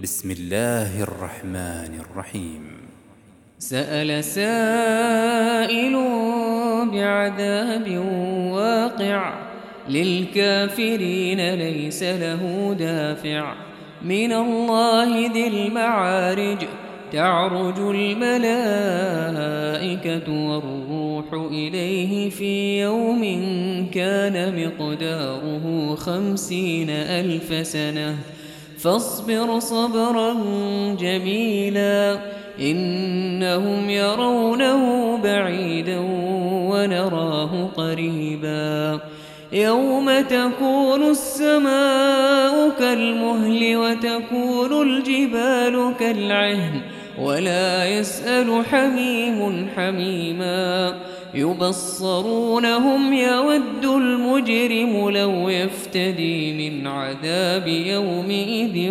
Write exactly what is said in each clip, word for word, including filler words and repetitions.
بسم الله الرحمن الرحيم. سأل سائل بعذاب واقع للكافرين ليس له دافع من الله ذي المعارج تعرج الملائكة والروح إليه في يوم كان مقداره خمسين ألف سنة فاصبر صبرا جميلا إنهم يرونه بعيدا ونراه قريبا يوم تكون السماء كالمهل وتكون الجبال كالعهن ولا يسأل حميم حميما يبصرونهم يود المجرم لو يفتدي من عذاب يومئذ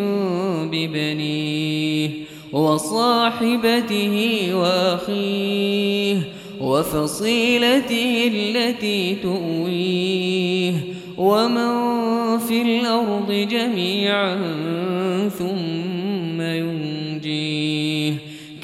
ببنيه وصاحبته وأخيه وفصيلته التي تؤويه ومن في الأرض جميعا ثم ينجيه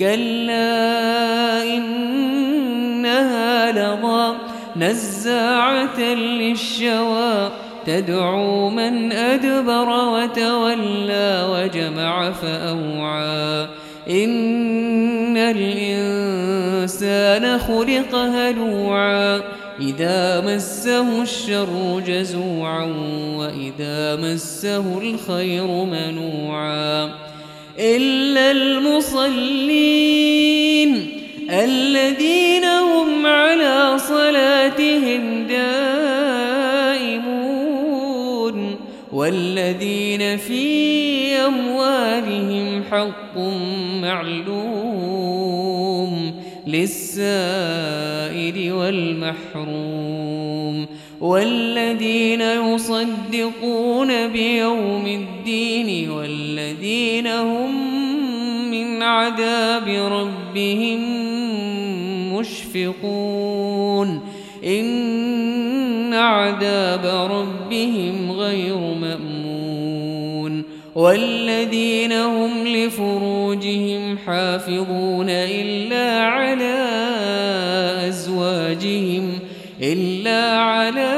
كلا إنها لظى نزاعة للشوى تدعو من أدبر وتولى وجمع فأوعى إن الإنسان خلق هلوعا إذا مسه الشر جزوعا وإذا مسه الخير منوعا إلا المصلين الذين هم على صلاتهم دائمون والذين في أموالهم حق معلوم للسائل والمحروم والذين يصدقون بيوم الدين والذين هم من عذاب ربهم مشفقون إن عذاب ربهم غير مأمون والذين هم لفروجهم حافظون إلا على أزواجهم إلا على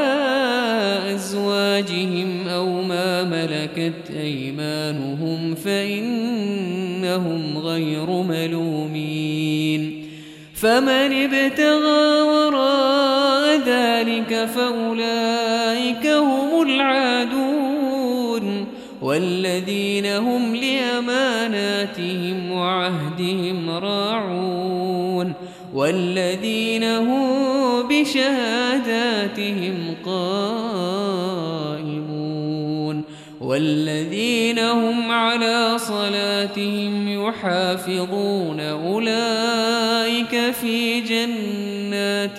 أزواجهم أو ما ملكت أيمانهم فإنهم غير ملومين فمن ابتغى وراء ذلك فأولئك هم العادون والذين هم لأماناتهم وعهدهم راعون والذين هم بشهاداتهم قائمون والذين هم على صلاتهم يحافظون أولئك في جنات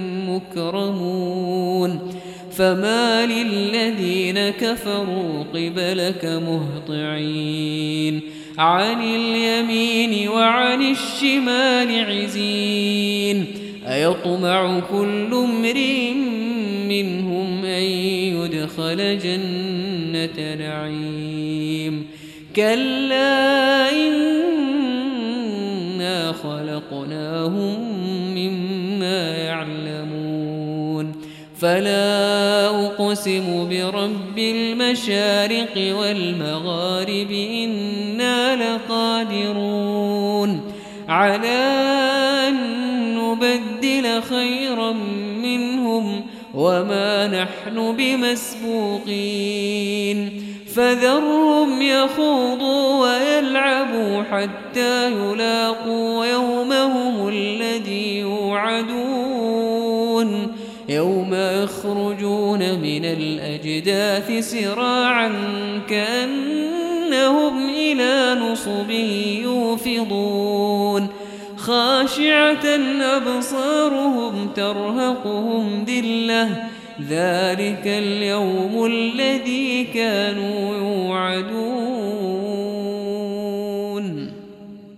مكرمون فما للذين كفروا قبلك مهطعين عن اليمين وعن الشمال عزين أيطمع كل امرئ منهم أن يدخل جنة نعيم كلا إنا خلقناهم مما يعلمون فلا أقسم برب المشارق والمغارب إنا لقادرون على أن نبدل خيرا منهم وما نحن بمسبوقين فذرهم يخوضوا ويلعبوا حتى يلاقوا يومهم الذي يوعدون يوم يخرجون من الأجداث سراعا كأنهم إلى نصب يوفضون خاشعة أبصارهم ترهقهم ذلة ذلك اليوم الذي كانوا يوعدون